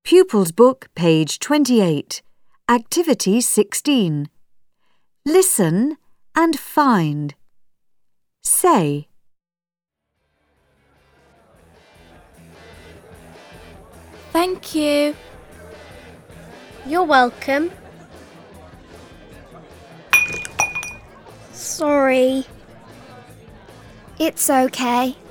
Pupils Book, page 28. Activity 16. Listen and find. Say. Thank you. You're welcome. Sorry. It's okay.